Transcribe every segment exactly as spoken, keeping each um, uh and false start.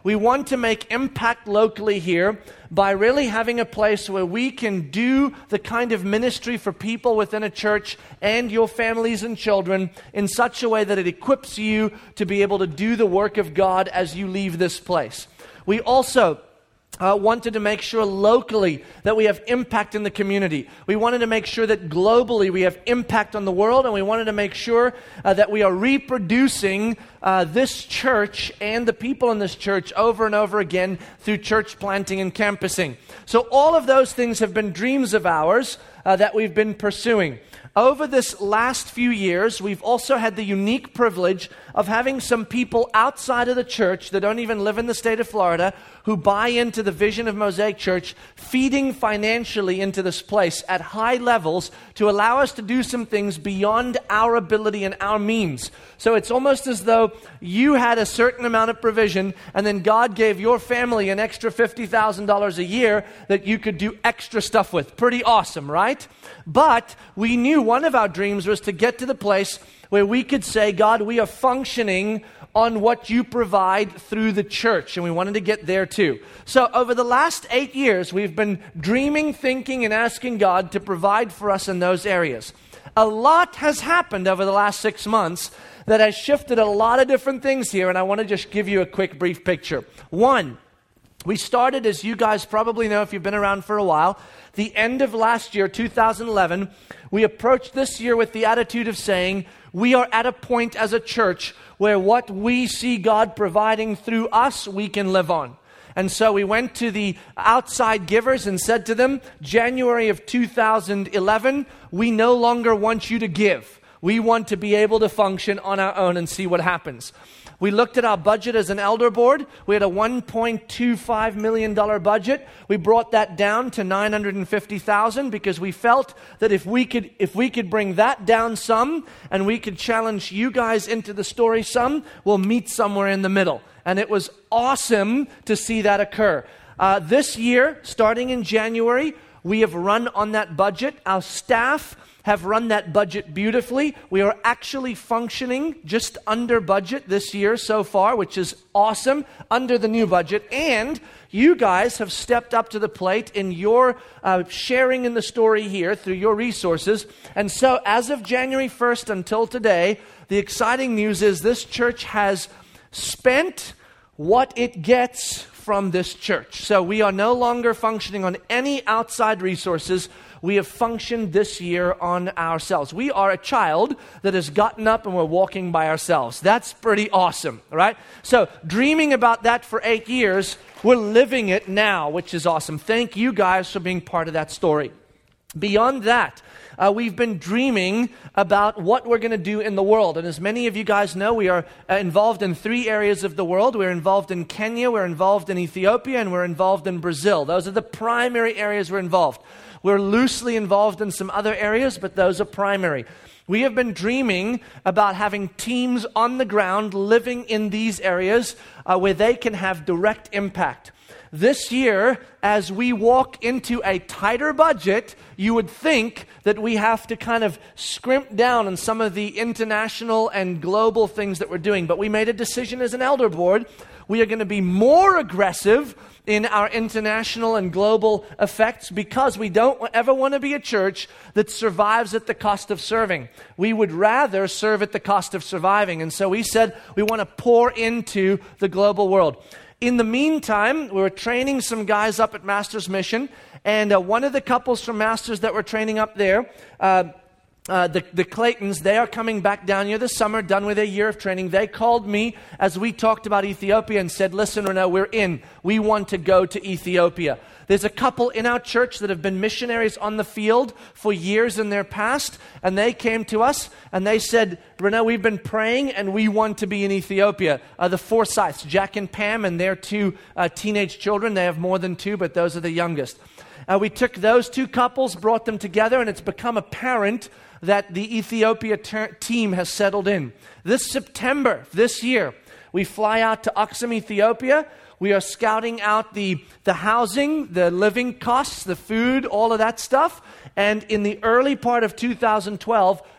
We want to make impact locally here by really having a place where we can do the kind of ministry for people within a church and your families and children in such a way that it equips you to be able to do the work of God as you leave this place. We also Uh, wanted to make sure locally that we have impact in the community. We wanted to make sure that globally we have impact on the world, and we wanted to make sure uh, that we are reproducing uh, this church and the people in this church over and over again through church planting and campusing. So all of those things have been dreams of ours uh, that we've been pursuing. Over this last few years, we've also had the unique privilege of having some people outside of the church that don't even live in the state of Florida who buy into the vision of Mosaic Church, feeding financially into this place at high levels to allow us to do some things beyond our ability and our means. So it's almost as though you had a certain amount of provision and then God gave your family an extra fifty thousand dollars a year that you could do extra stuff with. Pretty awesome, right? But we knew one of our dreams was to get to the place where we could say, God, we are functioning on what you provide through the church, and we wanted to get there too. So over the last eight years, we've been dreaming, thinking, and asking God to provide for us in those areas. A lot has happened over the last six months that has shifted a lot of different things here, and I want to just give you a quick, brief picture. One, we started, as you guys probably know if you've been around for a while, the end of last year, two thousand eleven, we approached this year with the attitude of saying, we are at a point as a church where what we see God providing through us, we can live on. And so we went to the outside givers and said to them, January of two thousand eleven, we no longer want you to give. We want to be able to function on our own and see what happens. We looked at our budget as an elder board. We had a one point two five million dollars budget. We brought that down to nine hundred fifty thousand dollars because we felt that if we could if we could bring that down some and we could challenge you guys into the story some, we'll meet somewhere in the middle. And it was awesome to see that occur. Uh, this year, starting in January, we have run on that budget. Our staff have run that budget beautifully. We are actually functioning just under budget this year so far, which is awesome, under the new budget. And you guys have stepped up to the plate in your uh, sharing in the story here through your resources. And so as of January first until today, the exciting news is this church has spent what it gets from this church. So we are no longer functioning on any outside resources. We have functioned this year on ourselves. We are a child that has gotten up and we're walking by ourselves. That's pretty awesome, right? So dreaming about that for eight years, we're living it now, which is awesome. Thank you guys for being part of that story. Beyond that, Uh, we've been dreaming about what we're going to do in the world. And as many of you guys know, we are uh, involved in three areas of the world. We're involved in Kenya, we're involved in Ethiopia, and we're involved in Brazil. Those are the primary areas we're involved. We're loosely involved in some other areas, but those are primary. We have been dreaming about having teams on the ground living in these areas uh, where they can have direct impact. This year, as we walk into a tighter budget, you would think that we have to kind of scrimp down on some of the international and global things that we're doing. But we made a decision as an elder board. We are going to be more aggressive in our international and global effects because we don't ever want to be a church that survives at the cost of serving. We would rather serve at the cost of surviving. And so we said we want to pour into the global world. In the meantime, we were training some guys up at Masters Mission, and uh, one of the couples from Masters that we're training up there, uh, uh, the, the Claytons, they are coming back down here this summer, done with a year of training. They called me as we talked about Ethiopia and said, listen, Renaud, we're in. We want to go to Ethiopia. There's a couple in our church that have been missionaries on the field for years in their past, and they came to us and they said, Renaud, we've been praying and we want to be in Ethiopia. Uh, the Forsyths, Jack and Pam, and their two uh, teenage children. They have more than two, but those are the youngest. Uh, we took those two couples, brought them together, and it's become apparent that the Ethiopia ter- team has settled in. This September, this year, we fly out to Aksum, Ethiopia. We are scouting out the, the housing, the living costs, the food, all of that stuff. And in the early part of two thousand twelve,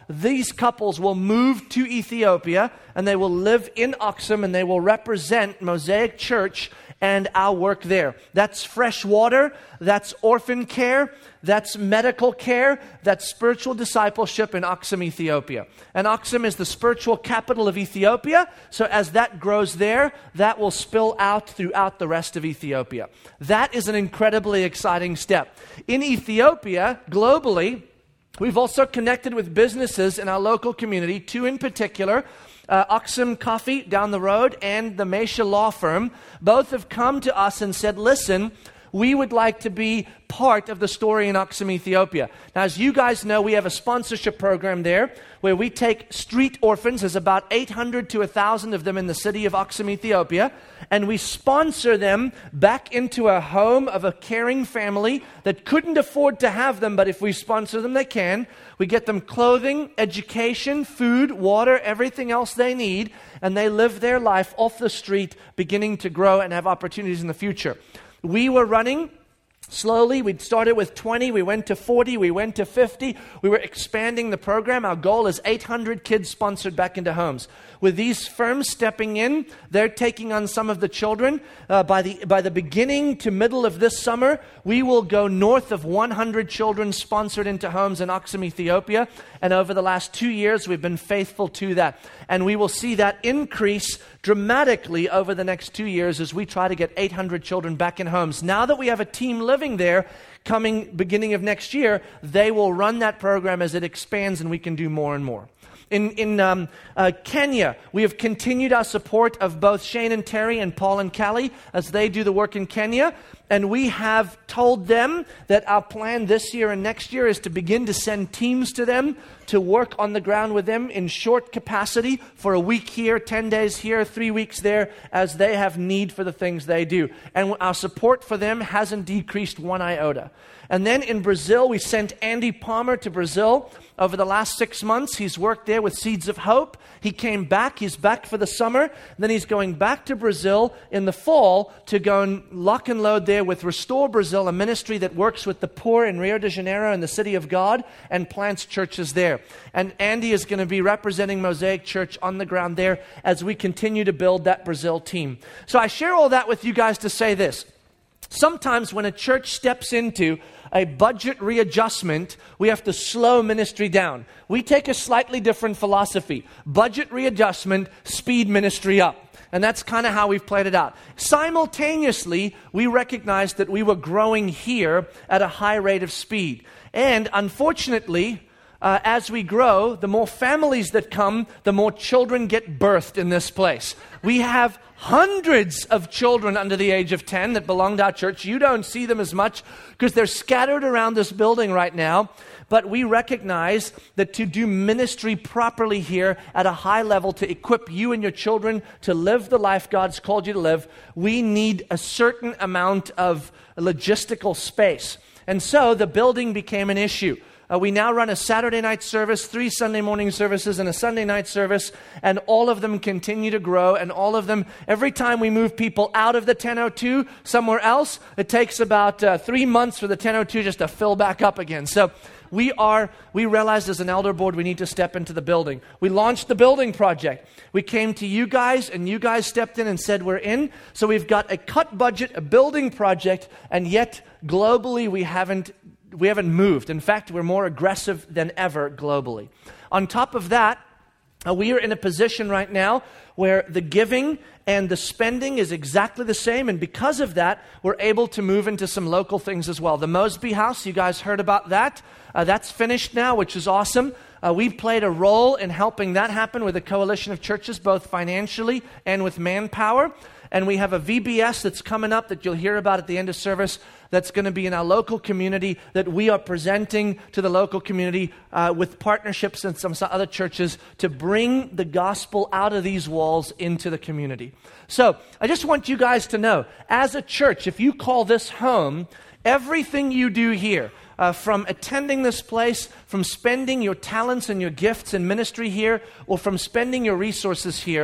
these couples will move to Ethiopia and they will live in Aksum and they will represent Mosaic Church and our work there. That's fresh water, that's orphan care, that's medical care, that's spiritual discipleship in Aksum, Ethiopia. And Aksum is the spiritual capital of Ethiopia, so as that grows there, that will spill out throughout the rest of Ethiopia. That is an incredibly exciting step. In Ethiopia, globally, we've also connected with businesses in our local community, two in particular, Uh, Aksum Coffee down the road and the Mesha Law Firm. Both have come to us and said, listen, we would like to be part of the story in Aksum, Ethiopia. Now, as you guys know, we have a sponsorship program there where we take street orphans. There's about eight hundred to one thousand of them in the city of Aksum, Ethiopia. And we sponsor them back into a home of a caring family that couldn't afford to have them, but if we sponsor them, they can. We get them clothing, education, food, water, everything else they need, and they live their life off the street, beginning to grow and have opportunities in the future. We were running slowly. We started with twenty, we went to forty, we went to fifty. We were expanding the program. Our goal is eight hundred kids sponsored back into homes. With these firms stepping in, they're taking on some of the children. Uh, by the by the beginning to middle of this summer, we will go north of one hundred children sponsored into homes in Aksum, Ethiopia. And over the last two years, we've been faithful to that. And we will see that increase dramatically over the next two years as we try to get eight hundred children back in homes. Now that we have a team living there, coming beginning of next year, they will run that program as it expands and we can do more and more. In, in um, uh, Kenya, we have continued our support of both Shane and Terry and Paul and Callie as they do the work in Kenya. And we have told them that our plan this year and next year is to begin to send teams to them to work on the ground with them in short capacity for a week here, ten days here, three weeks there, as they have need for the things they do. And our support for them hasn't decreased one iota. And then in Brazil, we sent Andy Palmer to Brazil. Over the last six months, he's worked there with Seeds of Hope. He came back. He's back for the summer. Then he's going back to Brazil in the fall to go and lock and load there with Restore Brazil, a ministry that works with the poor in Rio de Janeiro and the City of God and plants churches there. And Andy is going to be representing Mosaic Church on the ground there as we continue to build that Brazil team. So I share all that with you guys to say this. Sometimes when a church steps into a budget readjustment, we have to slow ministry down. We take a slightly different philosophy. Budget readjustment, speed ministry up. And that's kind of how we've played it out. Simultaneously, we recognized that we were growing here at a high rate of speed. And unfortunately, Uh, as we grow, the more families that come, the more children get birthed in this place. We have hundreds of children under the age of ten that belong to our church. You don't see them as much because they're scattered around this building right now. But we recognize that to do ministry properly here at a high level, to equip you and your children to live the life God's called you to live, we need a certain amount of logistical space. And so the building became an issue. Uh, we now run a Saturday night service, three Sunday morning services, and a Sunday night service, and all of them continue to grow, and all of them, every time we move people out of the ten oh two somewhere else, it takes about uh, three months for the ten oh two just to fill back up again. So we are, we realized as an elder board we need to step into the building. We launched the building project. We came to you guys, and you guys stepped in and said we're in. So we've got a cut budget, a building project, and yet globally we haven't We haven't moved. In fact, we're more aggressive than ever globally. On top of that, uh, we are in a position right now where the giving and the spending is exactly the same. And because of that, we're able to move into some local things as well. The Mosby House, you guys heard about that. Uh, that's finished now, which is awesome. Uh, we've played a role in helping that happen with a coalition of churches, both financially and with manpower. And we have a V B S that's coming up that you'll hear about at the end of service that's going to be in our local community that we are presenting to the local community uh, with partnerships and some, some other churches to bring the gospel out of these walls into the community. So I just want you guys to know, as a church, if you call this home, everything you do here, Uh, from attending this place, from spending your talents and your gifts in ministry here, or from spending your resources here,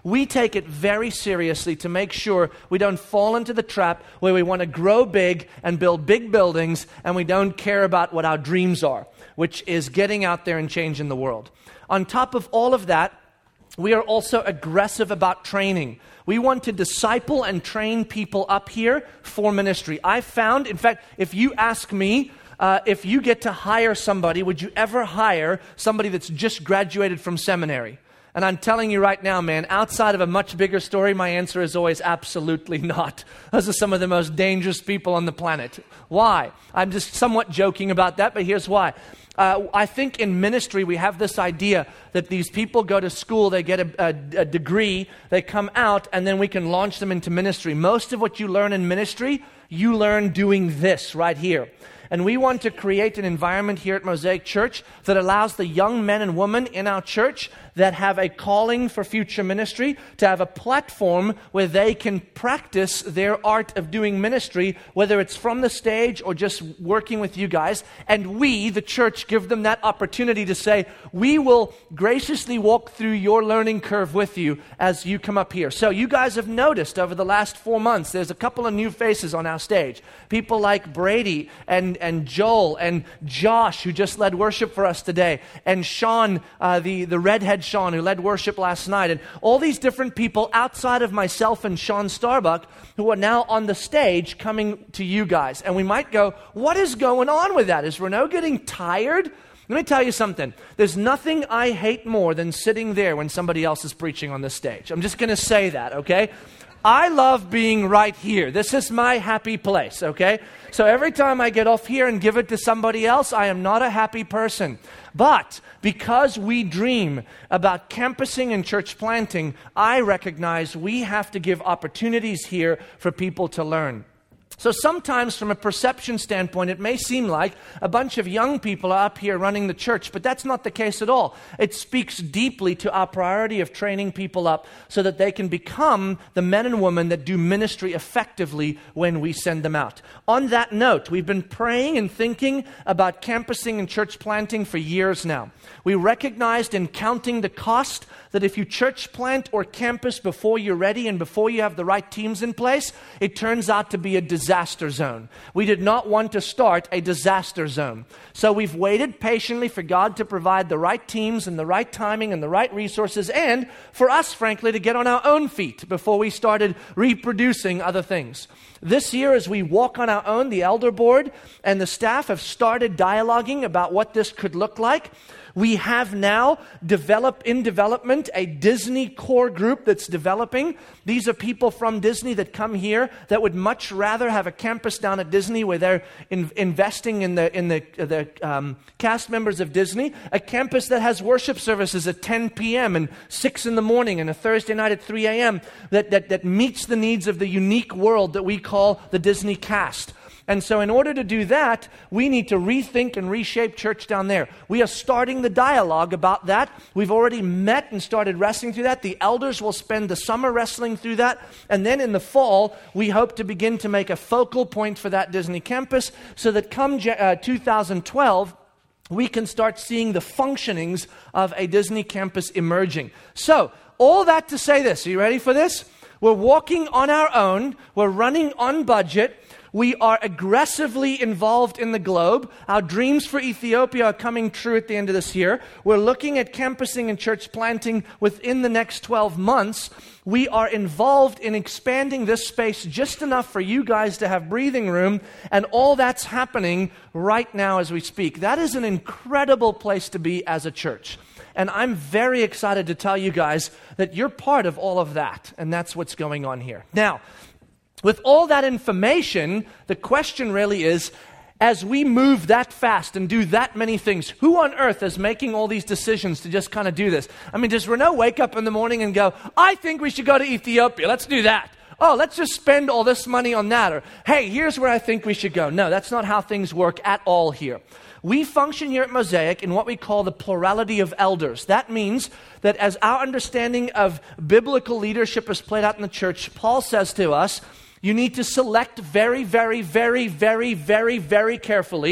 We take it very seriously to make sure we don't fall into the trap where we want to grow big and build big buildings and we don't care about what our dreams are, which is getting out there and changing the world. On top of all of that, we are also aggressive about training. We want to disciple and train people up here for ministry. I found, in fact, if you ask me, uh, if you get to hire somebody, would you ever hire somebody that's just graduated from seminary? And I'm telling you right now, man, outside of a much bigger story, my answer is always absolutely not. Those are some of the most dangerous people on the planet. Why? I'm just somewhat joking about that, but here's why. Uh, I think in ministry we have this idea that these people go to school, they get a, a, a degree, they come out, and then we can launch them into ministry. Most of what you learn in ministry, you learn doing this right here. And we want to create an environment here at Mosaic Church that allows the young men and women in our church that have a calling for future ministry to have a platform where they can practice their art of doing ministry, whether it's from the stage or just working with you guys. And we, the church, give them that opportunity to say, we will graciously walk through your learning curve with you as you come up here. So you guys have noticed over the last four months, there's a couple of new faces on our stage. People like Brady and, and Joel and Josh, who just led worship for us today, and Sean, uh, the, the redhead Sean, who led worship last night, and all these different people outside of myself and Sean Starbuck who are now on the stage coming to you guys. And we might go, what is going on with that? Is Renault getting tired? Let me tell you something. There's nothing I hate more than sitting there when somebody else is preaching on the stage. I'm just going to say that, okay? I love being right here. This is my happy place, okay? So every time I get off here and give it to somebody else, I am not a happy person. But because we dream about campusing and church planting, I recognize we have to give opportunities here for people to learn. So sometimes from a perception standpoint, it may seem like a bunch of young people are up here running the church, but that's not the case at all. It speaks deeply to our priority of training people up so that they can become the men and women that do ministry effectively when we send them out. On that note, we've been praying and thinking about campusing and church planting for years now. We recognized in counting the cost that if you church plant or campus before you're ready and before you have the right teams in place, it turns out to be a disaster zone. We did not want to start a disaster zone. So we've waited patiently for God to provide the right teams and the right timing and the right resources, and for us, frankly, to get on our own feet before we started reproducing other things. This year, as we walk on our own, the elder board and the staff have started dialoguing about what this could look like. We have now developed in development a Disney core group that's developing. These are people from Disney that come here that would much rather have a campus down at Disney where they're in, investing in the in the the um, cast members of Disney. A campus that has worship services at ten p.m. and six in the morning and a Thursday night at three a.m. that that that meets the needs of the unique world that we call the Disney cast. And so in order to do that, we need to rethink and reshape church down there. We are starting the dialogue about that. We've already met and started wrestling through that. The elders will spend the summer wrestling through that. And then in the fall, we hope to begin to make a focal point for that Disney campus so that come uh, two thousand twelve, we can start seeing the functionings of a Disney campus emerging. So all that to say this. Are you ready for this? We're walking on our own. We're running on budget. We are aggressively involved in the globe. Our dreams for Ethiopia are coming true at the end of this year. We're looking at campusing and church planting within the next twelve months. We are involved in expanding this space just enough for you guys to have breathing room, and all that's happening right now as we speak. That is an incredible place to be as a church. And I'm very excited to tell you guys that you're part of all of that, and that's what's going on here. Now, with all that information, the question really is, as we move that fast and do that many things, who on earth is making all these decisions to just kind of do this? I mean, does Renault wake up in the morning and go, I think we should go to Ethiopia, let's do that. Oh, let's just spend all this money on that. Or, hey, here's where I think we should go. No, that's not how things work at all here. We function here at Mosaic in what we call the plurality of elders. That means that as our understanding of biblical leadership is played out in the church, Paul says to us, you need to select very, very, very, very, very, very carefully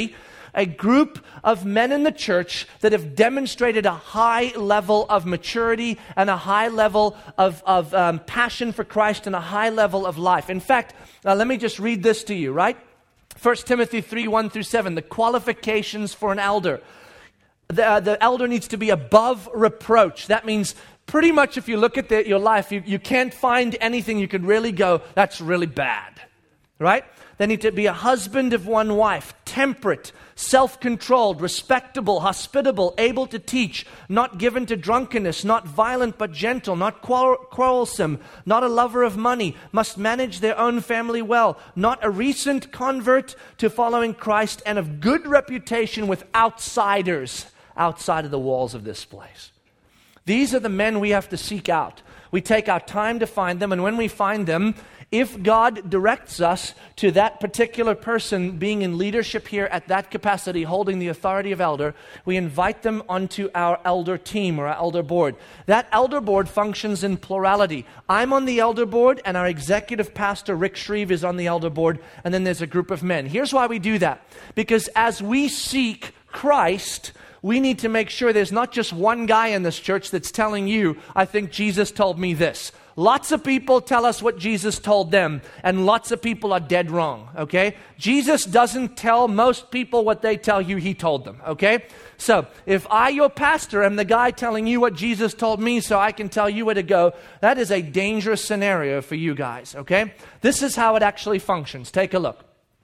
a group of men in the church that have demonstrated a high level of maturity and a high level of, of um, passion for Christ and a high level of life. In fact, uh, let me just read this to you, right? First Timothy three, one through seven, the qualifications for an elder. The, uh, the elder needs to be above reproach. That means pretty much if you look at the, your life, you, you can't find anything you could really go, that's really bad, right? They need to be a husband of one wife, temperate, self-controlled, respectable, hospitable, able to teach, not given to drunkenness, not violent but gentle, not quarrelsome, not a lover of money, must manage their own family well, not a recent convert to following Christ, and of good reputation with outsiders outside of the walls of this place. These are the men we have to seek out. We take our time to find them, and when we find them, if God directs us to that particular person being in leadership here at that capacity, holding the authority of elder, we invite them onto our elder team or our elder board. That elder board functions in plurality. I'm on the elder board, and our executive pastor, Rick Shreve, is on the elder board, and then there's a group of men. Here's why we do that. Because as we seek Christ, we need to make sure there's not just one guy in this church that's telling you, I think Jesus told me this. Lots of people tell us what Jesus told them, and lots of people are dead wrong, okay? Jesus doesn't tell most people what they tell you he told them, okay? So, if I, your pastor, am the guy telling you what Jesus told me so I can tell you where to go, that is a dangerous scenario for you guys, okay? This is how it actually functions. Take a look.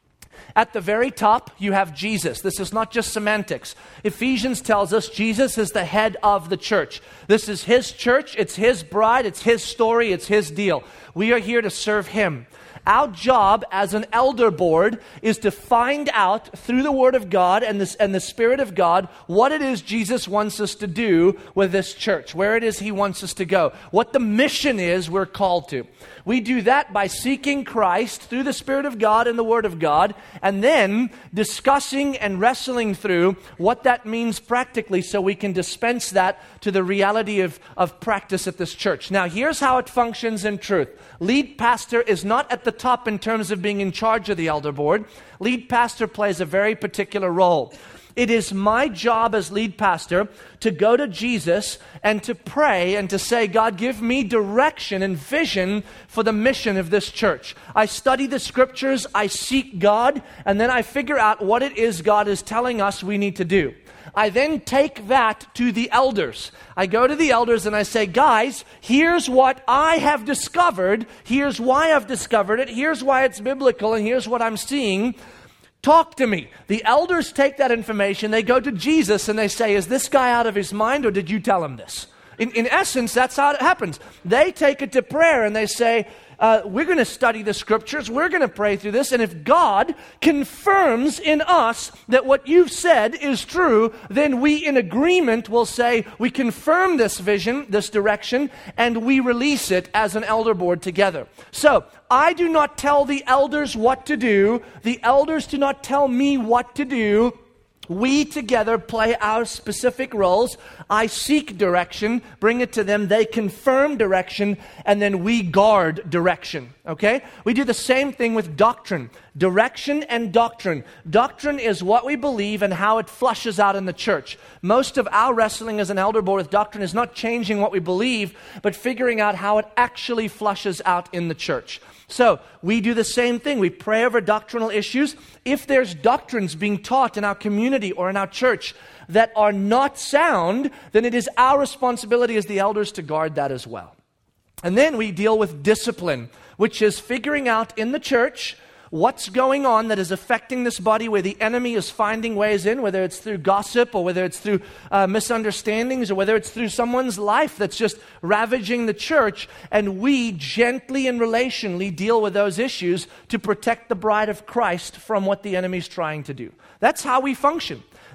At the very top, you have Jesus. This is not just semantics. Ephesians tells us Jesus is the head of the church. This is his church, it's his bride, it's his story, it's his deal. We are here to serve him. Our job as an elder board is to find out through the Word of God and, this, and the Spirit of God what it is Jesus wants us to do with this church, where it is he wants us to go, what the mission is we're called to. We do that by seeking Christ through the Spirit of God and the Word of God, and then discussing and wrestling through what that means practically so we can dispense that to the reality of, of practice at this church. Now, here's how it functions in truth. Lead pastor is not at the top in terms of being in charge of the elder board. Lead pastor plays a very particular role. It is my job as lead pastor to go to Jesus and to pray and to say, God, give me direction and vision for the mission of this church. I study the scriptures, I seek God, and then I figure out what it is God is telling us we need to do. I then take that to the elders. I go to the elders and I say, guys, here's what I have discovered. Here's why I've discovered it. Here's why it's biblical, and here's what I'm seeing. Talk to me. The elders take that information, they go to Jesus and they say, is this guy out of his mind, or did you tell him this? In, in essence, that's how it happens. They take it to prayer and they say, uh, we're going to study the scriptures, we're going to pray through this, and if God confirms in us that what you've said is true, then we in agreement will say, we confirm this vision, this direction, and we release it as an elder board together. So, I do not tell the elders what to do. The elders do not tell me what to do. We together play our specific roles. I seek direction, bring it to them. They confirm direction, and then we guard direction. Okay? We do the same thing with doctrine. Direction and doctrine. Doctrine is what we believe and how it flushes out in the church. Most of our wrestling as an elder board with doctrine is not changing what we believe, but figuring out how it actually flushes out in the church. So, we do the same thing. We pray over doctrinal issues. If there's doctrines being taught in our community or in our church that are not sound, then it is our responsibility as the elders to guard that as well. And then we deal with discipline, which is figuring out in the church what's going on that is affecting this body, where the enemy is finding ways in, whether it's through gossip or whether it's through uh, misunderstandings or whether it's through someone's life that's just ravaging the church. And we gently and relationally deal with those issues to protect the bride of Christ from what the enemy's trying to do. That's how we function.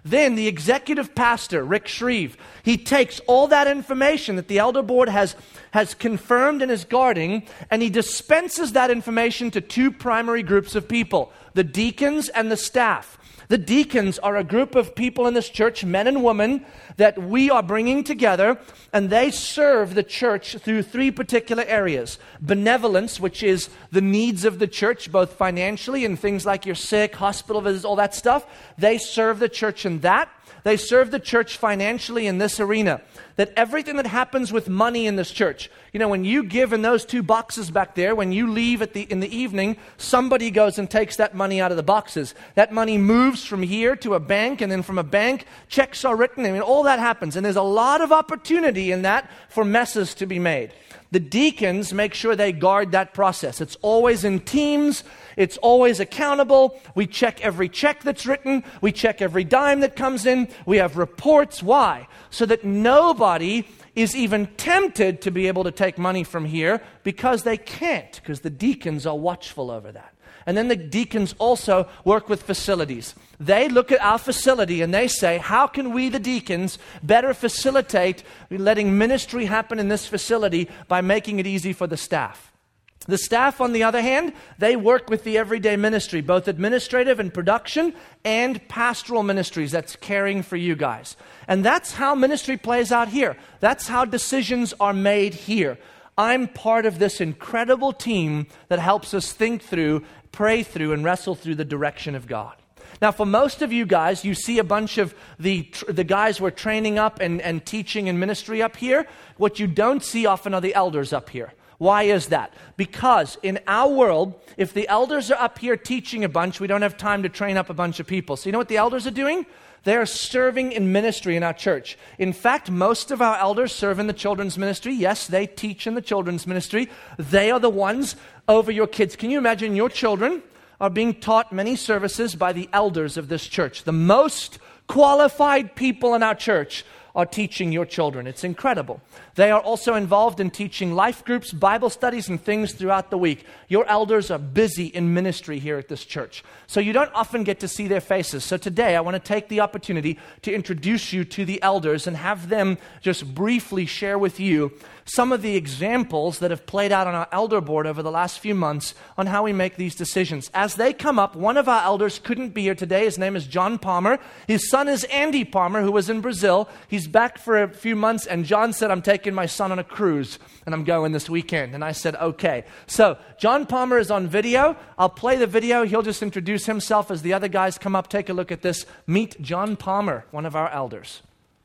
Then the executive pastor, Rick Shreve, he takes all that information that the elder board has, has confirmed and is guarding, and he dispenses that information to two primary groups of people, the deacons and the staff. The deacons are a group of people in this church, men and women, that we are bringing together, and they serve the church through three particular areas. Benevolence, which is the needs of the church, both financially and things like you're sick, hospital visits, all that stuff. They serve the church in that. They serve the church financially in this arena. That everything that happens with money in this church, you know, when you give in those two boxes back there, when you leave at the in the evening, somebody goes and takes that money out of the boxes. That money moves from here to a bank, and then from a bank, checks are written. I mean, all that happens. And there's a lot of opportunity in that for messes to be made. The deacons make sure they guard that process. It's always in teams. It's always accountable. We check every check that's written. We check every dime that comes in. We have reports. Why? So that nobody is even tempted to be able to take money from here, because they can't, because the deacons are watchful over that. And then the deacons also work with facilities. They look at our facility and they say, how can we, the deacons, better facilitate letting ministry happen in this facility by making it easy for the staff? The staff, on the other hand, they work with the everyday ministry, both administrative and production and pastoral ministries. That's caring for you guys. And that's how ministry plays out here. That's how decisions are made here. I'm part of this incredible team that helps us think through, pray through, and wrestle through the direction of God. Now, for most of you guys, you see a bunch of the the guys we're training up and, and teaching in ministry up here. What you don't see often are the elders up here. Why is that? Because in our world, if the elders are up here teaching a bunch, we don't have time to train up a bunch of people. So you know what the elders are doing? They are serving in ministry in our church. In fact, most of our elders serve in the children's ministry. Yes, they teach in the children's ministry. They are the ones over your kids. Can you imagine your children are being taught many services by the elders of this church? The most qualified people in our church are teaching your children. It's incredible. They are also involved in teaching life groups, Bible studies, and things throughout the week. Your elders are busy in ministry here at this church. So you don't often get to see their faces. So today I want to take the opportunity to introduce you to the elders and have them just briefly share with you some of the examples that have played out on our elder board over the last few months on how we make these decisions. As they come up, one of our elders couldn't be here today. His name is John Palmer. His son is Andy Palmer, who was in Brazil. He's back for a few months, and John said, I'm taking my son on a cruise, and I'm going this weekend. And I said, okay. So John Palmer is on video. I'll play the video. He'll just introduce himself as the other guys come up. Take a look at this. Meet John Palmer, one of our elders.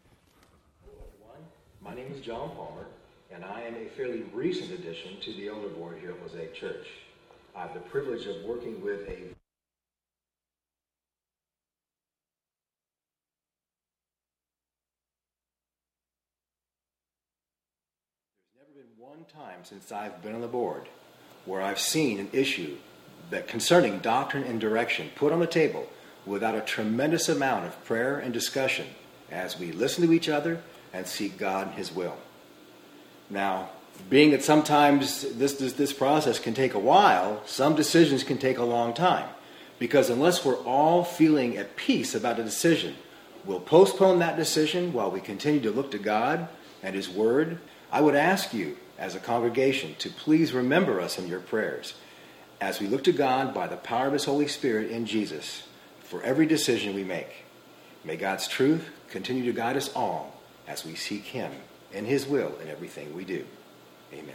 Hello, everyone. My name is John Palmer, and I am a fairly recent addition to the elder board here at Mosaic Church. I have the privilege of working with a There's never been one time since I've been on the board where I've seen an issue that concerning doctrine and direction put on the table without a tremendous amount of prayer and discussion as we listen to each other and seek God and His will. Now, being that sometimes this, this this process can take a while, some decisions can take a long time. Because unless we're all feeling at peace about a decision, we'll postpone that decision while we continue to look to God and His Word. I would ask you, as a congregation, to please remember us in your prayers as we look to God by the power of His Holy Spirit in Jesus for every decision we make. May God's truth continue to guide us all as we seek Him and His will in everything we do. Amen.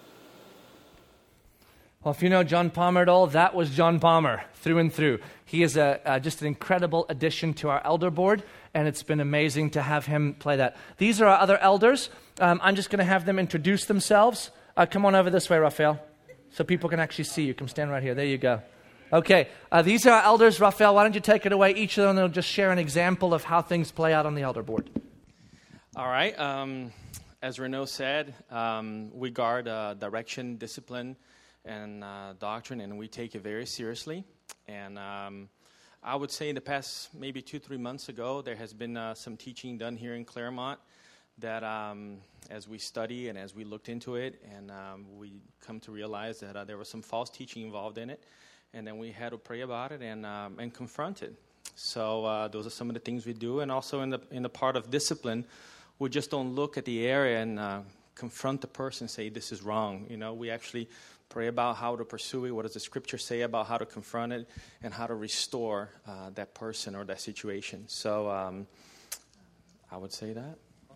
Well, if you know John Palmer at all, that was John Palmer through and through. He is a, uh, just an incredible addition to our elder board, and it's been amazing to have him play that. These are our other elders. Um, I'm just going to have them introduce themselves. Uh, come on over this way, Raphael, so people can actually see you. Come stand right here. There you go. Okay, uh, these are our elders. Raphael, why don't you take it away? Each of them will just share an example of how things play out on the elder board. All right. Um, as Renaud said, um, we guard uh, direction, discipline, and uh, doctrine, and we take it very seriously. And um, I would say in the past maybe two, three months ago, there has been uh, some teaching done here in Claremont that um, as we study and as we looked into it, and um, we come to realize that uh, there was some false teaching involved in it, and then we had to pray about it and um, and confront it. So uh, those are some of the things we do. And also in the in the part of discipline, we just don't look at the area and uh, confront the person and say, this is wrong. You know, we actually pray about how to pursue it. What does the Scripture say about how to confront it and how to restore uh, that person or that situation? So um, I would say that.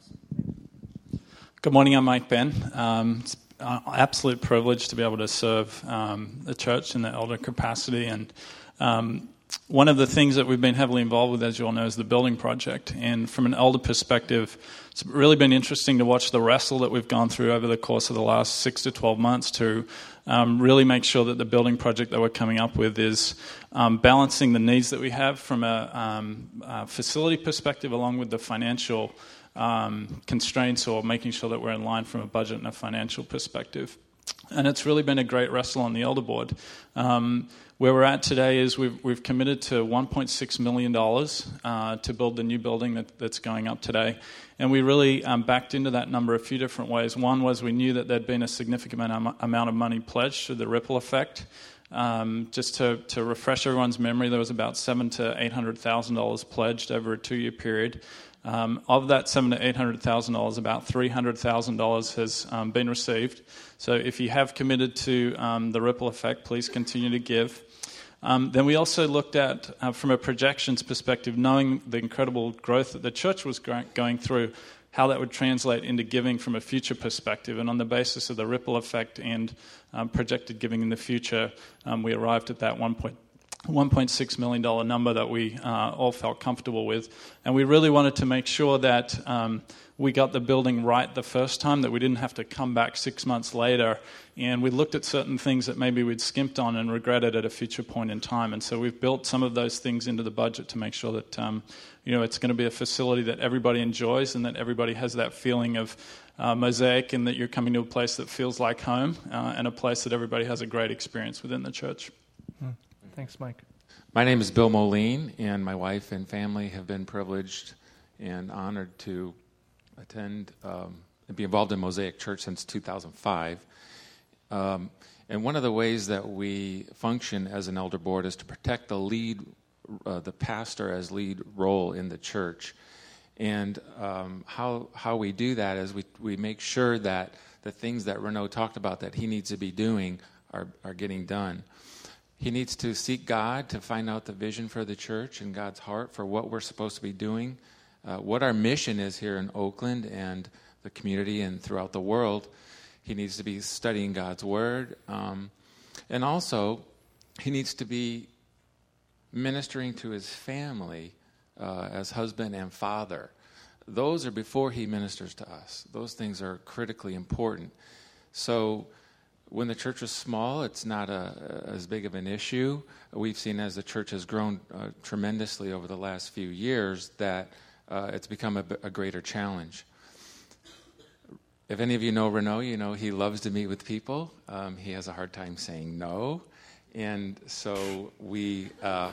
Good morning, I'm Mike Ben. Um, it's an absolute privilege to be able to serve um, the church in the elder capacity. And um, one of the things that we've been heavily involved with, as you all know, is the building project. And from an elder perspective, it's really been interesting to watch the wrestle that we've gone through over the course of the last six to twelve months to um, really make sure that the building project that we're coming up with is um, balancing the needs that we have from a, um, a facility perspective along with the financial Um, constraints or making sure that we're in line from a budget and a financial perspective. And it's really been a great wrestle on the elder board. Um, where we're at today is we've, we've committed to one point six million dollars uh, to build the new building that, that's going up today. And we really um, backed into that number a few different ways. One was we knew that there'd been a significant amount of money pledged through the ripple effect. Um, just to, to refresh everyone's memory, there was about seven to eight hundred thousand dollars pledged over a two-year period. Um, of that seven to eight hundred thousand dollars, about three hundred thousand dollars has um, been received. So if you have committed to um, the ripple effect, please continue to give. Um, then we also looked at, uh, from a projections perspective, knowing the incredible growth that the church was going through, how that would translate into giving from a future perspective. And on the basis of the ripple effect and um, projected giving in the future, um, we arrived at that one point. one point six million dollars number that we uh, all felt comfortable with. And we really wanted to make sure that um, we got the building right the first time, that we didn't have to come back six months later. And we looked at certain things that maybe we'd skimped on and regretted at a future point in time. And so we've built some of those things into the budget to make sure that um, you know, it's going to be a facility that everybody enjoys and that everybody has that feeling of uh, Mosaic, and that you're coming to a place that feels like home uh, and a place that everybody has a great experience within the church. Hmm. Thanks, Mike. My name is Bill Moline, and my wife and family have been privileged and honored to attend um, and be involved in Mosaic Church since two thousand five. Um, and one of the ways that we function as an elder board is to protect the lead, uh, the pastor as lead role in the church. And um, how how we do that is we we make sure that the things that Renaud talked about that he needs to be doing are are getting done. He needs to seek God to find out the vision for the church and God's heart for what we're supposed to be doing, uh, what our mission is here in Oakland and the community and throughout the world. He needs to be studying God's Word. Um, and also, he needs to be ministering to his family uh, as husband and father. Those are before he ministers to us. Those things are critically important. So when the church is small, it's not a, as big of an issue. We've seen as the church has grown uh, tremendously over the last few years that uh, it's become a, a greater challenge. If any of you know Renaud, you know he loves to meet with people. Um, he has a hard time saying no. And so we... Uh,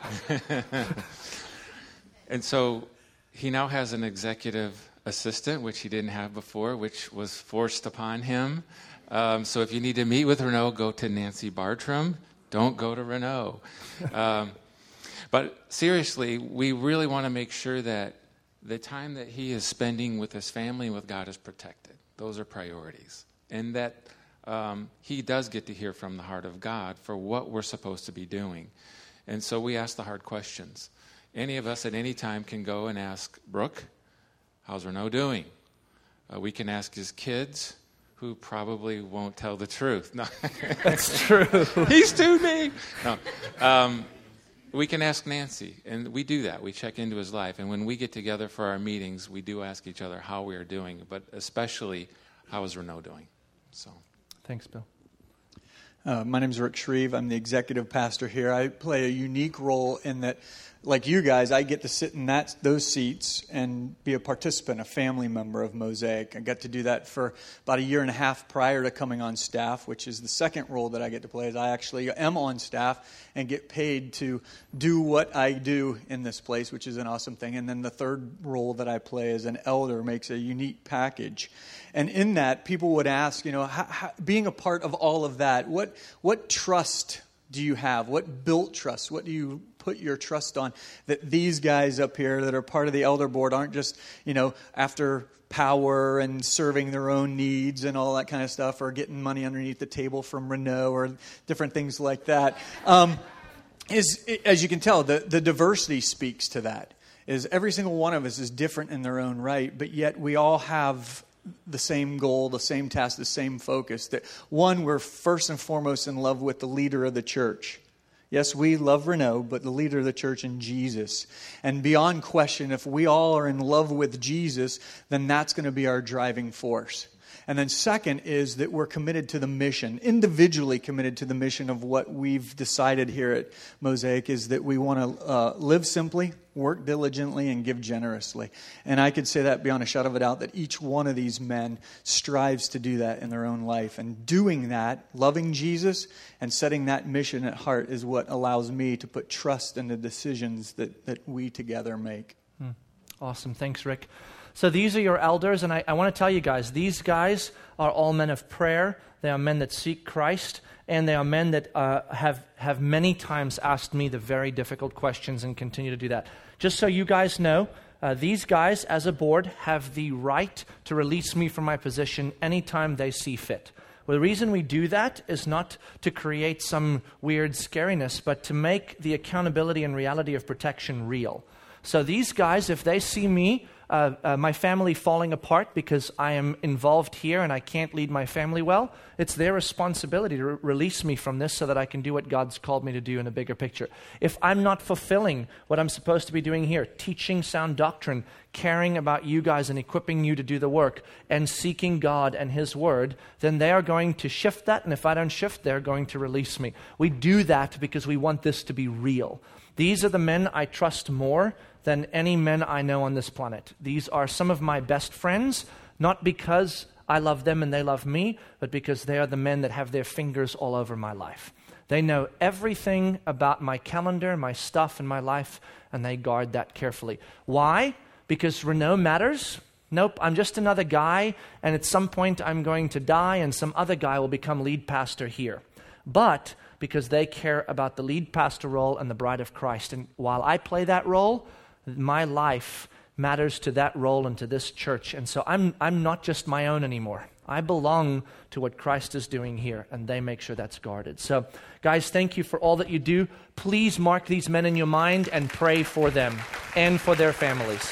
and so he now has an executive assistant, which he didn't have before, which was forced upon him. Um, so if you need to meet with Renaud, go to Nancy Bartram. Don't go to Renaud. Um, but seriously, we really want to make sure that the time that he is spending with his family and with God is protected. Those are priorities. And that um, he does get to hear from the heart of God for what we're supposed to be doing. And so we ask the hard questions. Any of us at any time can go and ask Brooke, how's Renaud doing? Uh, we can ask his kids, who probably won't tell the truth. No. That's true. He's too mean. No. Um, we can ask Nancy, and we do that. We check into his life. And when we get together for our meetings, we do ask each other how we are doing, but especially, how is Renaud doing? So, thanks, Bill. Uh, my name is Rick Shreve. I'm the executive pastor here. I play a unique role in that, like you guys, I get to sit in that those seats and be a participant, a family member of Mosaic. I got to do that for about a year and a half prior to coming on staff, which is the second role that I get to play. Is I actually am on staff and get paid to do what I do in this place, which is an awesome thing. And then the third role that I play as an elder makes a unique package. And in that, people would ask, you know, how, how, being a part of all of that, what what trust do you have? What built trust? What do you put your trust on? That these guys up here that are part of the elder board aren't just, you know, after power and serving their own needs and all that kind of stuff, or getting money underneath the table from Renault or different things like that. Um, is, as you can tell, the, the diversity speaks to that. Is every single one of us is different in their own right, but yet we all have the same goal, the same task, the same focus. That one, we're first and foremost in love with the leader of the church. Yes, we love Renault, but the leader of the church in Jesus. And beyond question, if we all are in love with Jesus, then that's going to be our driving force. And then second is that we're committed to the mission, individually committed to the mission of what we've decided here at Mosaic, is that we want to uh, live simply, work diligently, and give generously. And I could say that beyond a shadow of a doubt, that each one of these men strives to do that in their own life. And doing that, loving Jesus and setting that mission at heart, is what allows me to put trust in the decisions that, that we together make. Hmm. Awesome. Thanks, Rick. So these are your elders, and I, I want to tell you guys, these guys are all men of prayer. They are men that seek Christ, and they are men that uh, have, have many times asked me the very difficult questions and continue to do that. Just so you guys know, uh, these guys, as a board, have the right to release me from my position anytime they see fit. Well, the reason we do that is not to create some weird scariness, but to make the accountability and reality of protection real. So these guys, if they see me, Uh, uh, my family falling apart because I am involved here and I can't lead my family well, it's their responsibility to re- release me from this so that I can do what God's called me to do in a bigger picture. If I'm not fulfilling what I'm supposed to be doing here, teaching sound doctrine, caring about you guys and equipping you to do the work, and seeking God and His Word, then they are going to shift that, and if I don't shift, they're going to release me. We do that because we want this to be real. These are the men I trust more than any men I know on this planet. These are some of my best friends, not because I love them and they love me, but because they are the men that have their fingers all over my life. They know everything about my calendar, my stuff, and my life, and they guard that carefully. Why? Because Renault matters? Nope, I'm just another guy, and at some point I'm going to die, and some other guy will become lead pastor here. But because they care about the lead pastor role and the bride of Christ. And while I play that role, my life matters to that role and to this church. And so I'm I'm not just my own anymore. I belong to what Christ is doing here, and they make sure that's guarded. So, guys, thank you for all that you do. Please mark these men in your mind and pray for them and for their families.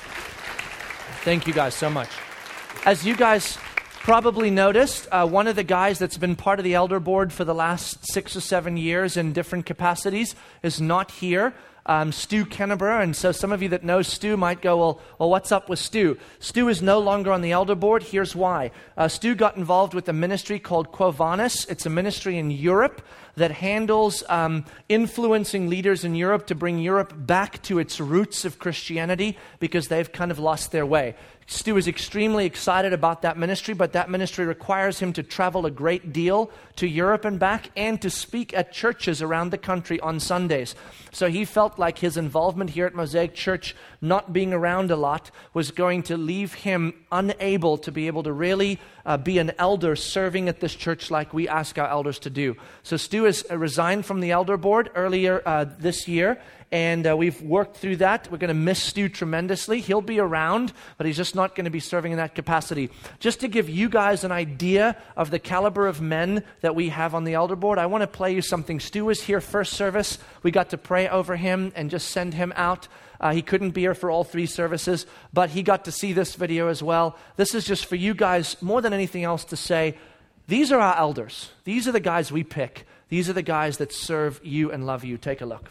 Thank you guys so much. As you guys probably noticed, uh, one of the guys that's been part of the elder board for the last six or seven years in different capacities is not here. Um, Stu Kenneborough, and so some of you that know Stu might go, well, well, what's up with Stu? Stu is no longer on the elder board. Here's why. Uh, Stu got involved with a ministry called Quo Vadis. It's a ministry in Europe that handles um, influencing leaders in Europe to bring Europe back to its roots of Christianity because they've kind of lost their way. Stu is extremely excited about that ministry, but that ministry requires him to travel a great deal to Europe and back and to speak at churches around the country on Sundays. So he felt like his involvement here at Mosaic Church, not being around a lot, was going to leave him unable to be able to really uh, be an elder serving at this church like we ask our elders to do. So Stu has resigned from the elder board earlier uh, this year. And uh, we've worked through that. We're going to miss Stu tremendously. He'll be around, but he's just not going to be serving in that capacity. Just to give you guys an idea of the caliber of men that we have on the elder board, I want to play you something. Stu was here first service. We got to pray over him and just send him out. Uh, he couldn't be here for all three services, but he got to see this video as well. This is just for you guys, more than anything else, to say, these are our elders. These are the guys we pick. These are the guys that serve you and love you. Take a look.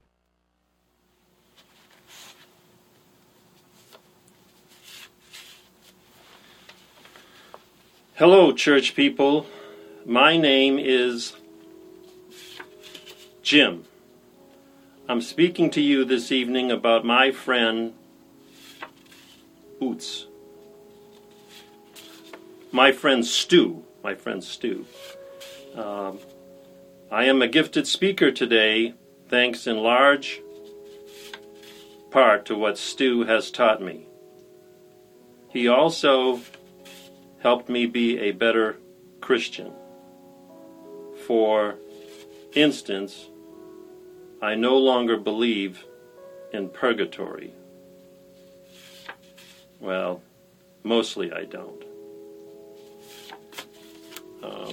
Hello, church people. My name is Jim. I'm speaking to you this evening about my friend, Oots. My friend Stu. My friend Stu. Um, I am a gifted speaker today, thanks in large part to what Stu has taught me. He also helped me be a better Christian. For instance, I no longer believe in purgatory. Well, mostly I don't. Um,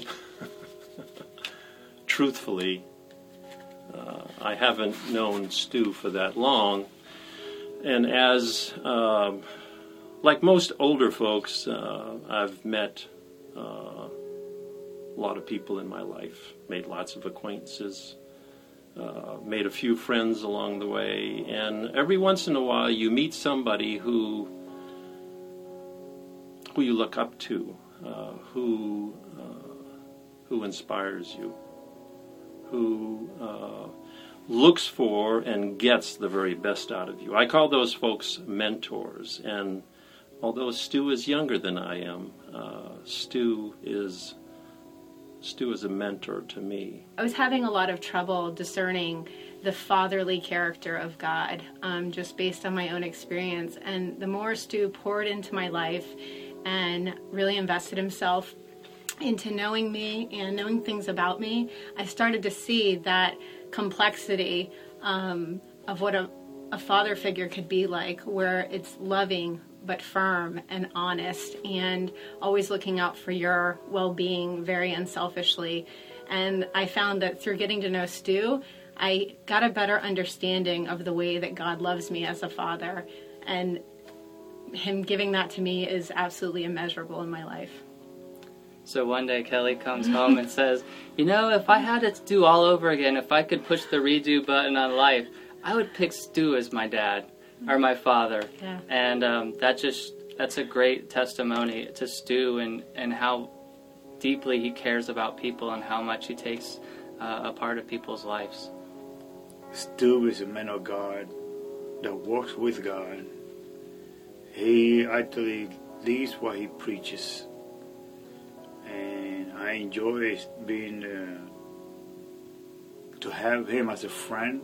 truthfully, uh, I haven't known Stu for that long, and as um, like most older folks, uh, I've met uh, a lot of people in my life, made lots of acquaintances, uh, made a few friends along the way, and every once in a while you meet somebody who who you look up to, uh, who uh, who inspires you, who uh, looks for and gets the very best out of you. I call those folks mentors, and although Stu is younger than I am, uh, Stu is Stu is a mentor to me. I was having a lot of trouble discerning the fatherly character of God, um, just based on my own experience. And the more Stu poured into my life and really invested himself into knowing me and knowing things about me, I started to see that complexity um, of what a, a father figure could be like, where it's loving but firm and honest and always looking out for your well-being very unselfishly. And I found that through getting to know Stu, I got a better understanding of the way that God loves me as a father, and him giving that to me is absolutely immeasurable in my life. So one day Kelly comes home and says, you know, if I had it to do all over again, if I could push the redo button on life, I would pick Stu as my dad or my father. Yeah. And um, that just that's a great testimony to Stu and, and how deeply he cares about people and how much he takes uh, a part of people's lives. Stu is a man of God that works with God. He actually lives what he preaches. And I enjoy being, uh, to have him as a friend,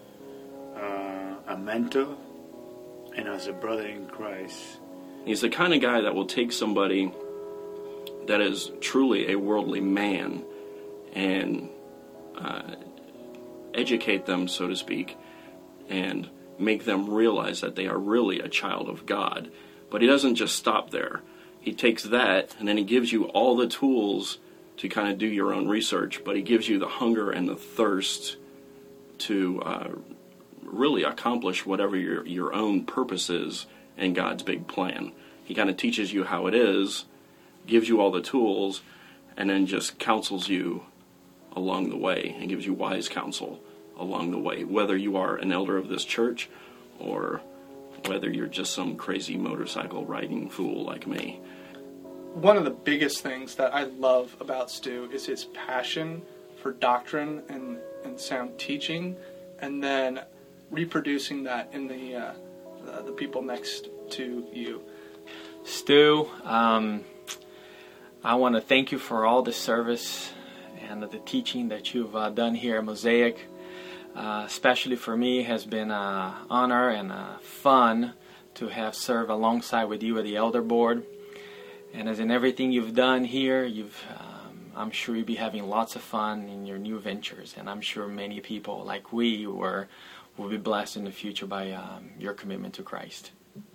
uh, a mentor, and as a brother in Christ. He's the kind of guy that will take somebody that is truly a worldly man and uh, educate them, so to speak, and make them realize that they are really a child of God. But he doesn't just stop there. He takes that and then he gives you all the tools to kind of do your own research, but he gives you the hunger and the thirst to uh, really accomplish whatever your, your own purpose is in God's big plan. He kind of teaches you how it is, gives you all the tools, and then just counsels you along the way and gives you wise counsel along the way, whether you are an elder of this church or whether you're just some crazy motorcycle riding fool like me. One of the biggest things that I love about Stu is his passion for doctrine and, and sound teaching, and then reproducing that in the uh, the, the people next to you. Stu, um, I want to thank you for all the service and the teaching that you've uh, done here at Mosaic. Uh, especially for me, has been an honor and uh, fun to have served alongside with you at the Elder Board. And as in everything you've done here, you've, um, I'm sure you'll be having lots of fun in your new ventures. And I'm sure many people like we were will be blessed in the future by um, your commitment to Christ.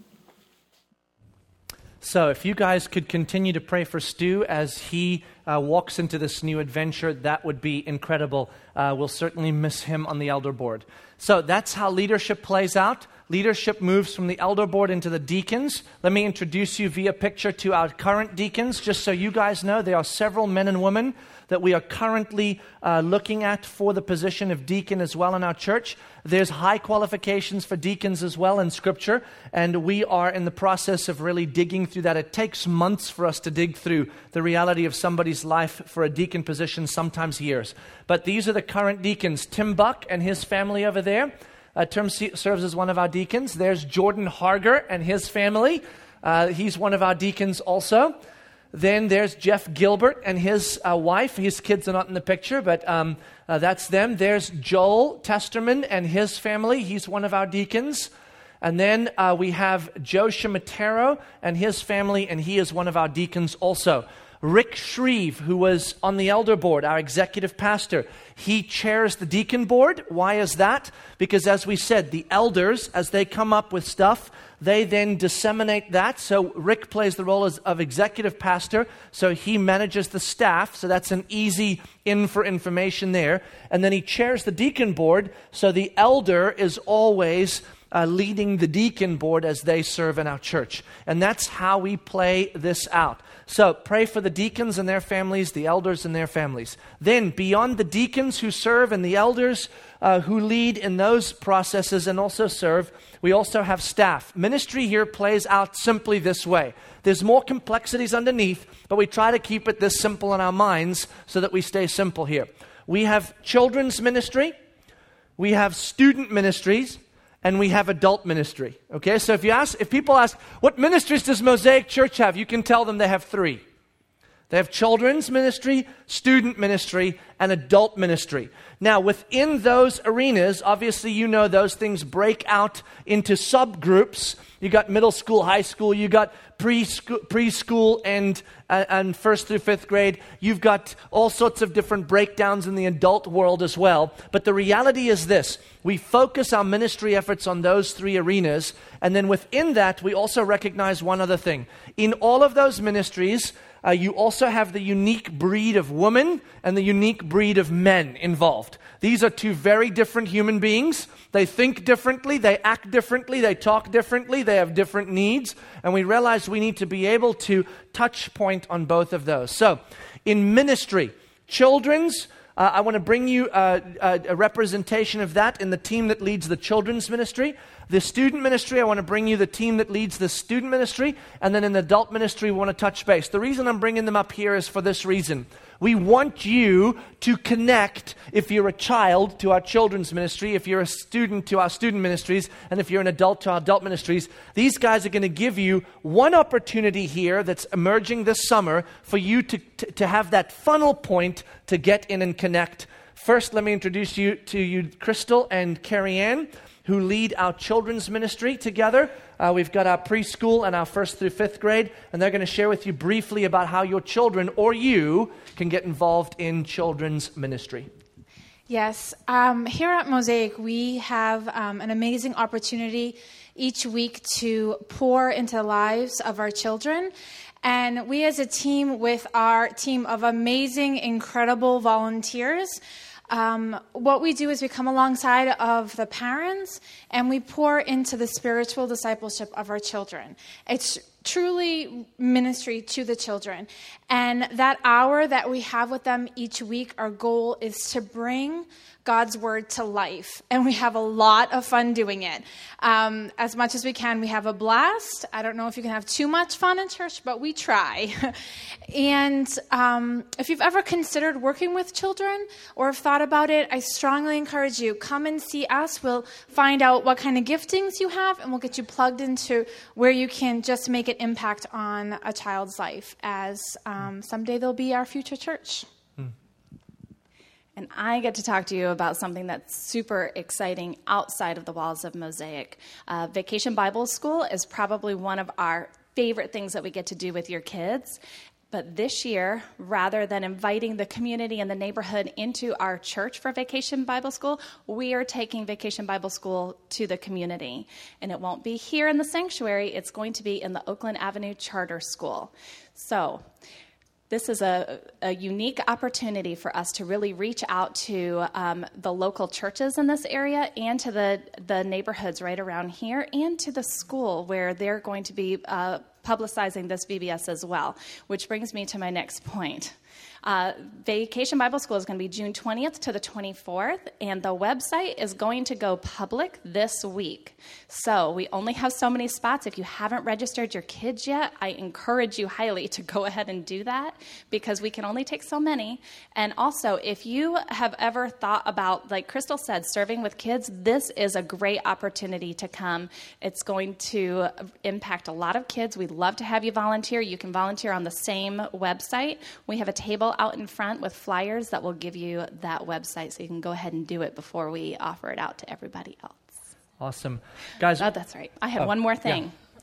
So if you guys could continue to pray for Stu as he uh, walks into this new adventure, that would be incredible. Uh, we'll certainly miss him on the elder board. So that's how leadership plays out. Leadership moves from the elder board into the deacons. Let me introduce you via picture to our current deacons, just so you guys know there are several men and women that we are currently uh, looking at for the position of deacon as well in our church. There's high qualifications for deacons as well in Scripture, and we are in the process of really digging through that. It takes months for us to dig through the reality of somebody's life for a deacon position, sometimes years. But these are the current deacons. Tim Buck and his family over there. Uh, Tim serves as one of our deacons. There's Jordan Harger and his family. Uh, he's one of our deacons also. Then there's Jeff Gilbert and his uh, wife. His kids are not in the picture, but um, uh, that's them. There's Joel Testerman and his family. He's one of our deacons. And then uh, we have Joe Shimatero and his family, and he is one of our deacons also. Rick Shreve, who was on the elder board, our executive pastor, he chairs the deacon board. Why is that? Because as we said, the elders, as they come up with stuff, they then disseminate that. So Rick plays the role as, of executive pastor, so he manages the staff, so that's an easy in for information there. And then he chairs the deacon board, so the elder is always Uh, leading the deacon board as they serve in our church. And that's how we play this out. So pray for the deacons and their families, the elders and their families. Then beyond the deacons who serve and the elders uh, who lead in those processes and also serve, we also have staff. Ministry here plays out simply this way. There's more complexities underneath, but we try to keep it this simple in our minds so that we stay simple here. We have children's ministry, we have student ministries, and we have adult ministry. Okay, so if you ask, if people ask, what ministries does Mosaic Church have? You can tell them they have three. They have children's ministry, student ministry, and adult ministry. Now, within those arenas, obviously you know those things break out into subgroups. You got middle school, high school, you got preschool, preschool and, uh, and first through fifth grade. You've got all sorts of different breakdowns in the adult world as well. But the reality is this: we focus our ministry efforts on those three arenas, and then within that, we also recognize one other thing. In all of those ministries, Uh, you also have the unique breed of women and the unique breed of men involved. These are two very different human beings. They think differently, they act differently, they talk differently, they have different needs, and we realize we need to be able to touch point on both of those. So, in ministry, children's, Uh, I want to bring you uh, a, a representation of that in the team that leads the children's ministry. The student ministry, I want to bring you the team that leads the student ministry. And then in the adult ministry, we want to touch base. The reason I'm bringing them up here is for this reason. We want you to connect, if you're a child, to our children's ministry, if you're a student to our student ministries, and if you're an adult to our adult ministries. These guys are going to give you one opportunity here that's emerging this summer for you to, to, to have that funnel point to get in and connect. First, let me introduce you to you, Crystal and Carrie Ann, who lead our children's ministry together. Uh, we've got our preschool and our first through fifth grade, and they're going to share with you briefly about how your children or you can get involved in children's ministry. Yes, um, here at Mosaic, we have um, an amazing opportunity each week to pour into the lives of our children. And we as a team, with our team of amazing, incredible volunteers, Um, what we do is we come alongside of the parents and we pour into the spiritual discipleship of our children. It's truly ministry to the children. And that hour that we have with them each week, our goal is to bring God's word to life. And we have a lot of fun doing it. Um, as much as we can, we have a blast. I don't know if you can have too much fun in church, but we try. And um, if you've ever considered working with children or have thought about it, I strongly encourage you, come and see us. We'll find out what kind of giftings you have, and we'll get you plugged into where you can just make an impact on a child's life, as um, someday they'll be our future church. And I get to talk to you about something that's super exciting outside of the walls of Mosaic. Uh, Vacation Bible School is probably one of our favorite things that we get to do with your kids. But this year, rather than inviting the community and the neighborhood into our church for Vacation Bible School, we are taking Vacation Bible School to the community. And it won't be here in the sanctuary. It's going to be in the Oakland Avenue Charter School. So this is a, a unique opportunity for us to really reach out to um, the local churches in this area and to the, the neighborhoods right around here and to the school where they're going to be uh, publicizing this V B S as well, which brings me to my next point. Uh, Vacation Bible School is going to be June twentieth to the twenty-fourth, and the website is going to go public this week. So we only have so many spots. If you haven't registered your kids yet, I encourage you highly to go ahead and do that, because we can only take so many. And also, if you have ever thought about, like Crystal said, serving with kids, this is a great opportunity to come. It's going to impact a lot of kids. We'd love to have you volunteer. You can volunteer on the same website. We have a table out in front with flyers that will give you that website, so you can go ahead and do it before we offer it out to everybody else. Awesome. Guys. Oh, that's right. I had oh, one more thing.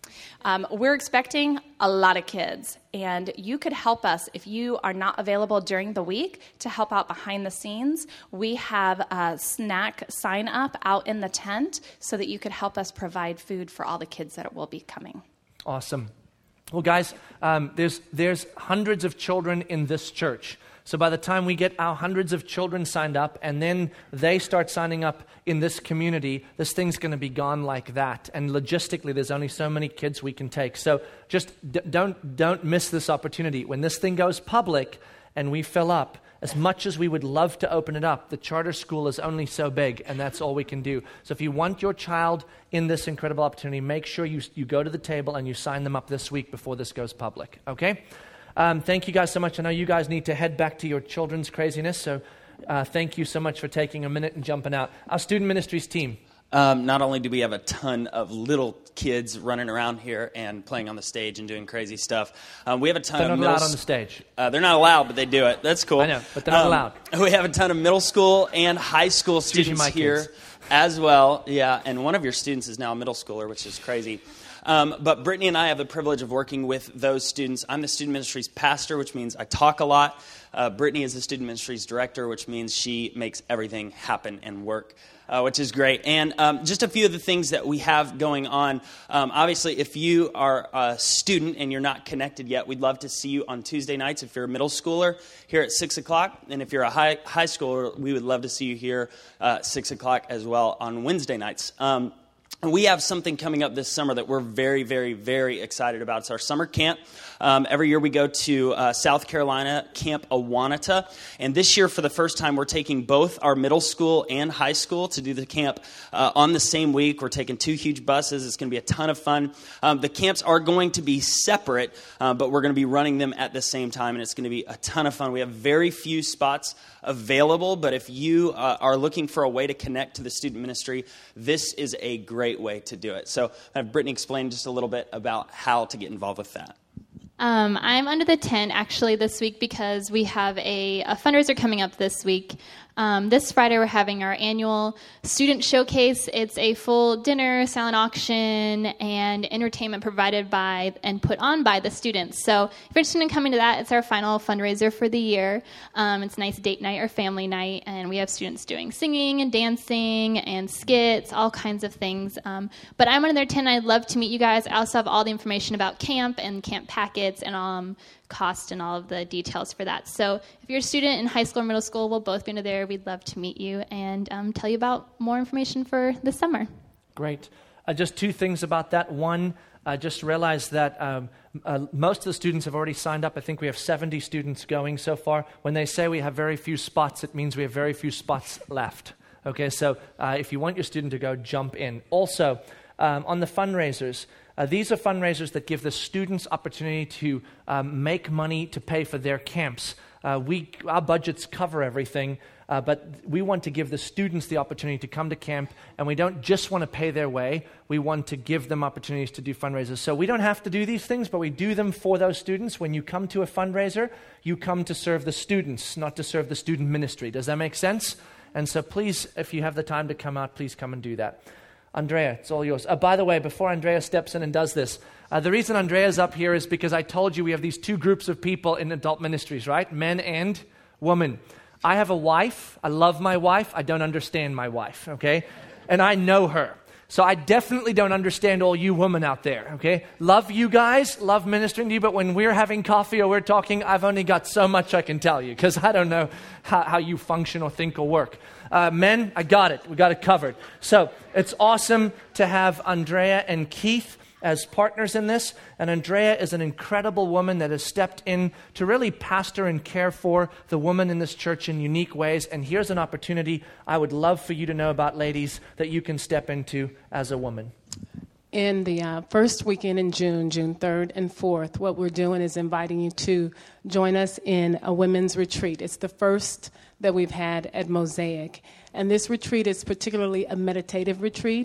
Um, we're expecting a lot of kids, and you could help us if you are not available during the week to help out behind the scenes. We have a snack sign up out in the tent so that you could help us provide food for all the kids that will be coming. Awesome. Well, guys, um, there's there's hundreds of children in this church. So by the time we get our hundreds of children signed up and then they start signing up in this community, this thing's going to be gone like that. And logistically, there's only so many kids we can take. So just d- don't don't miss this opportunity. When this thing goes public and we fill up, as much as we would love to open it up, the charter school is only so big, and that's all we can do. So if you want your child in this incredible opportunity, make sure you you go to the table and you sign them up this week before this goes public, okay? Um, thank you guys so much. I know you guys need to head back to your children's craziness, so uh, thank you so much for taking a minute and jumping out. Our student ministries team. Um, not only do we have a ton of little kids running around here and playing on the stage and doing crazy stuff, um, we have a ton they're of not middle allowed on the stage. Uh, they're not allowed, but they do it. That's cool. I know, but they're not um, allowed. We have a ton of middle school and high school Excuse students my here kids. as well. Yeah, and one of your students is now a middle schooler, which is crazy. Um, but Brittany and I have the privilege of working with those students. I'm the student ministries pastor, which means I talk a lot. Uh, Brittany is the student ministries director, which means she makes everything happen and work, uh, which is great. And um, just a few of the things that we have going on. Um, obviously, if you are a student and you're not connected yet, we'd love to see you on Tuesday nights. If you're a middle schooler, here at six o'clock. And if you're a high high schooler, we would love to see you here uh, at six o'clock as well on Wednesday nights. Um, We have something coming up this summer that we're very, very, very excited about. It's our summer camp. Um, every year we go to uh, South Carolina, Camp Awanata. And this year, for the first time, we're taking both our middle school and high school to do the camp uh, on the same week. We're taking two huge buses. It's going to be a ton of fun. Um, the camps are going to be separate, uh, but we're going to be running them at the same time, and it's going to be a ton of fun. We have very few spots available, but if you uh, are looking for a way to connect to the student ministry, this is a great way to do it. So I have Brittany explain just a little bit about how to get involved with that. Um, I'm under the tent actually this week because we have a, a fundraiser coming up this week. Um, this Friday we're having our annual student showcase. It's a full dinner, silent auction, and entertainment provided by and put on by the students. So if you're interested in coming to that, it's our final fundraiser for the year. Um, it's a nice date night or family night, and we have students doing singing and dancing and skits, all kinds of things. Um, but I'm under their tent, and I'd love to meet you guys. I also have all the information about camp and camp packets and um, cost and all of the details for that. So if you're a student in high school or middle school, we'll both be into there. We'd love to meet you and um, tell you about more information for this summer. Great. Uh, just two things about that. One, I just realized that um, uh, most of the students have already signed up. I think we have seventy students going so far. When they say we have very few spots, it means we have very few spots left. Okay, so uh, if you want your student to go, jump in. Also, um, on the fundraisers, Uh, these are fundraisers that give the students opportunity to um, make money to pay for their camps. Uh, we, our budgets cover everything, uh, but we want to give the students the opportunity to come to camp, and we don't just want to pay their way. We want to give them opportunities to do fundraisers. So we don't have to do these things, but we do them for those students. When you come to a fundraiser, you come to serve the students, not to serve the student ministry. Does that make sense? And so please, if you have the time to come out, please come and do that. Andrea, it's all yours. Uh, by the way, before Andrea steps in and does this, uh, the reason Andrea's up here is because I told you we have these two groups of people in adult ministries, right? Men and women. I have a wife. I love my wife. I don't understand my wife, okay? And I know her. So I definitely don't understand all you women out there, okay? Love you guys, love ministering to you, but when we're having coffee or we're talking, I've only got so much I can tell you because I don't know how, how you function or think or work. Uh, men, I got it. We got it covered. So it's awesome to have Andrea and Keith as partners in this. And Andrea is an incredible woman that has stepped in to really pastor and care for the woman in this church in unique ways. And here's an opportunity I would love for you to know about, ladies, that you can step into as a woman. In the uh, first weekend in June, June third and fourth, what we're doing is inviting you to join us in a women's retreat. It's the first that we've had at Mosaic. And this retreat is particularly a meditative retreat.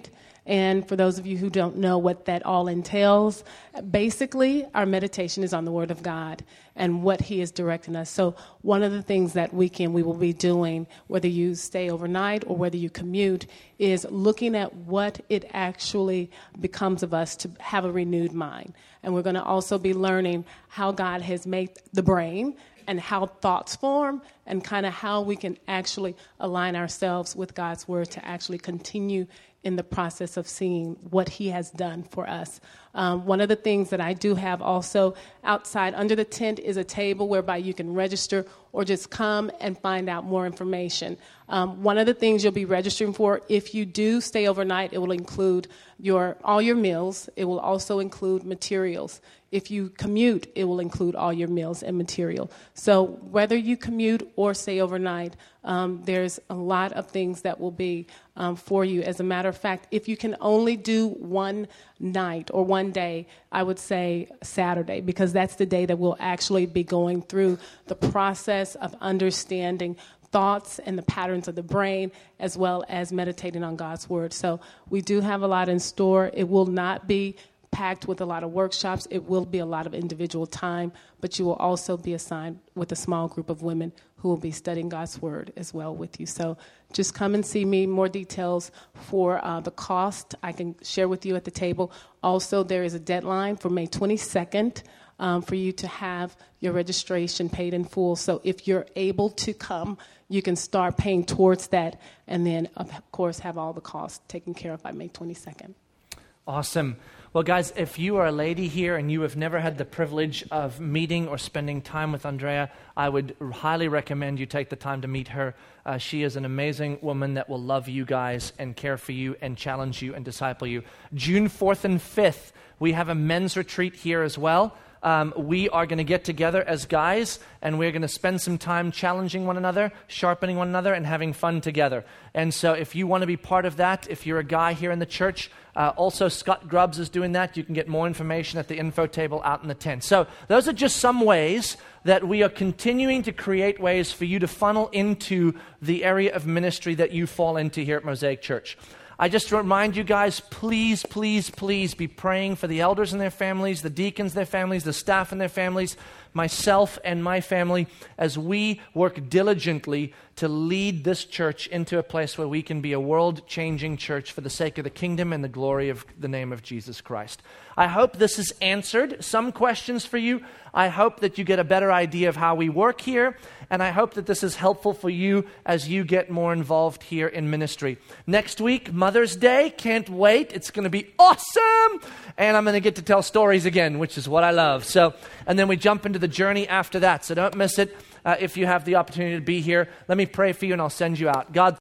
And for those of you who don't know what that all entails, basically our meditation is on the Word of God and what He is directing us. So one of the things that weekend we will be doing, whether you stay overnight or whether you commute, is looking at what it actually becomes of us to have a renewed mind. And we're going to also be learning how God has made the brain and how thoughts form, and kind of how we can actually align ourselves with God's Word to actually continue in the process of seeing what He has done for us. Um, one of the things that I do have also outside under the tent is a table whereby you can register or just come and find out more information. Um, one of the things you'll be registering for, if you do stay overnight, it will include your all your meals. It will also include materials. If you commute, it will include all your meals and material. So whether you commute or stay overnight, um, there's a lot of things that will be um, for you. As a matter of fact, if you can only do one night or one day, I would say Saturday, because that's the day that we'll actually be going through the process of understanding thoughts and the patterns of the brain, as well as meditating on God's Word. So we do have a lot in store. It will not be packed with a lot of workshops. It will be a lot of individual time, but you will also be assigned with a small group of women who will be studying God's Word as well with you. So just come and see me. More details for uh, the cost I can share with you at the table. Also, there is a deadline for May twenty-second um, for you to have your registration paid in full. So if you're able to come, you can start paying towards that, and then, of course, have all the costs taken care of by May twenty-second. Awesome. Well, guys, if you are a lady here and you have never had the privilege of meeting or spending time with Andrea, I would highly recommend you take the time to meet her. Uh, she is an amazing woman that will love you guys and care for you and challenge you and disciple you. June fourth and fifth, we have a men's retreat here as well. Um, we are going to get together as guys, and we're going to spend some time challenging one another, sharpening one another, and having fun together. And so if you want to be part of that, if you're a guy here in the church, uh, also Scott Grubbs is doing that. You can get more information at the info table out in the tent. So those are just some ways that we are continuing to create ways for you to funnel into the area of ministry that you fall into here at Mosaic Church. I just remind you guys, please, please, please be praying for the elders and their families, the deacons and their families, the staff and their families, myself and my family, as we work diligently to lead this church into a place where we can be a world-changing church for the sake of the kingdom and the glory of the name of Jesus Christ. I hope this has answered some questions for you. I hope that you get a better idea of how we work here, and I hope that this is helpful for you as you get more involved here in ministry. Next week, Mother's Day. Can't wait. It's going to be awesome, and I'm going to get to tell stories again, which is what I love. So, and then we jump into the journey after that, so don't miss it. Uh, if you have the opportunity to be here, let me pray for you, and I'll send you out. God,